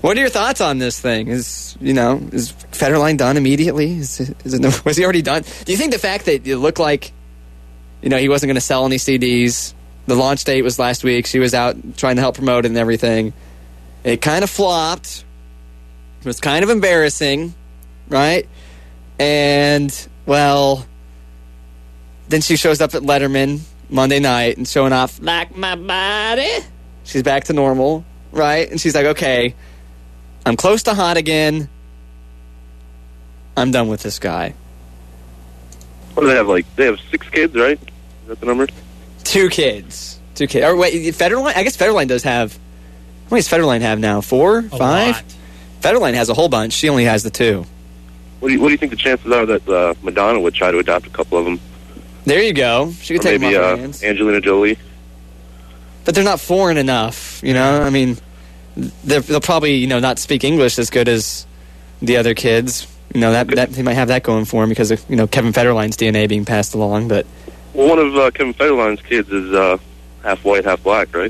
What are your thoughts on this thing? Is Federline done immediately? Was he already done? Do you think the fact that it looked like, he wasn't going to sell any CDs, the launch date was last week, she was out trying to help promote it and everything, it kind of flopped, it was kind of embarrassing, right? And, well, then she shows up at Letterman Monday night and showing off, like my body. She's back to normal, right? And she's like, okay, I'm close to hot again. I'm done with this guy. What do they have, they have 6 kids, right? Is that the number? 2 kids. Or wait, Federline? I guess Federline does have... How many does Federline have now? 4? 5? Lot. Federline has a whole bunch. She only has the 2. What do you think the chances are that Madonna would try to adopt a couple of them? There you go. She could take them off her hands. Angelina Jolie. But they're not foreign enough, I mean, they'll probably, not speak English as good as the other kids. That they might have that going for them because of, Kevin Federline's DNA being passed along. But well, one of Kevin Federline's kids is half white, half black, right?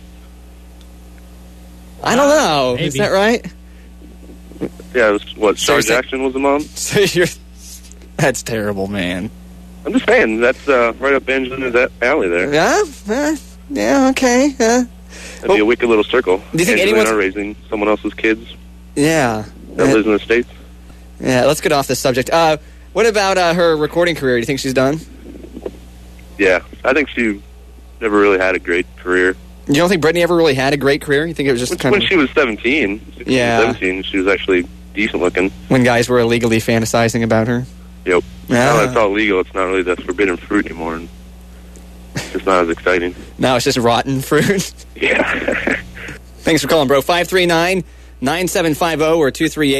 I don't know. Maybe. Is that right? Yeah, it was Star Jackson was the mom. So that's terrible, man. I'm just saying, that's right up Angelina's alley there. Yeah, okay. That'd be a wicked little circle. Do you think anyone's raising someone else's kids? Yeah. That lives in the States? Yeah, let's get off this subject. What about her recording career? Do you think she's done? Yeah, I think she never really had a great career. You don't think Britney ever really had a great career? You think it was just when she was 17, 17, she was actually decent looking. When guys were illegally fantasizing about her? Yep. Yeah. Now that it's all legal, it's not really the forbidden fruit anymore. And it's just not as exciting. Now it's just rotten fruit? Yeah. Thanks for calling, bro. 539-9750 or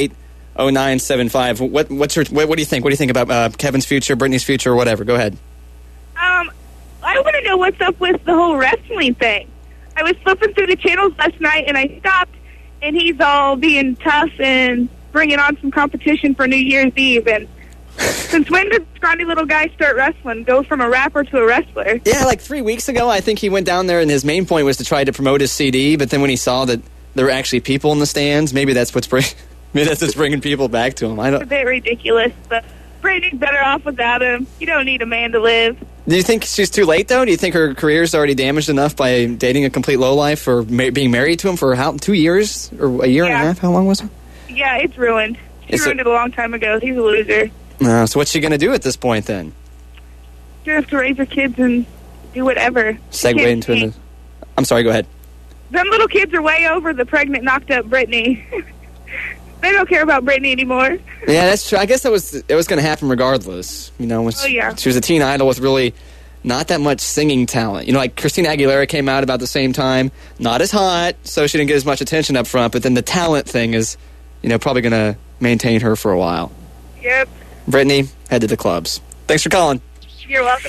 238-0975. What do you think? What do you think about Kevin's future, Britney's future, or whatever? Go ahead. I want to know what's up with the whole wrestling thing. I was flipping through the channels last night, and I stopped, and he's all being tough and bringing on some competition for New Year's Eve. And since when did this scrawny little guy start wrestling, go from a rapper to a wrestler? Yeah, like 3 weeks ago, I think he went down there, and his main point was to try to promote his CD, but then when he saw that there were actually people in the stands, maybe that's what's bringing people back to him. It's a bit ridiculous, but Brady's better off without him. You don't need a man to live. Do you think she's too late, though? Do you think her career's already damaged enough by dating a complete lowlife or being married to him for 2 years? Or a year and a half? How long was it? Yeah, it's ruined. She ruined it a long time ago. He's a loser. So what's she going to do at this point, then? She has to raise her kids and do whatever. Segue into I'm sorry, go ahead. Them little kids are way over the pregnant, knocked-up Britney. They don't care about Britney anymore. Yeah, that's true. I guess it was going to happen regardless. When she was a teen idol with really not that much singing talent. Like Christina Aguilera came out about the same time, not as hot, so she didn't get as much attention up front. But then the talent thing is, probably going to maintain her for a while. Yep. Britney, head to the clubs. Thanks for calling. You're welcome.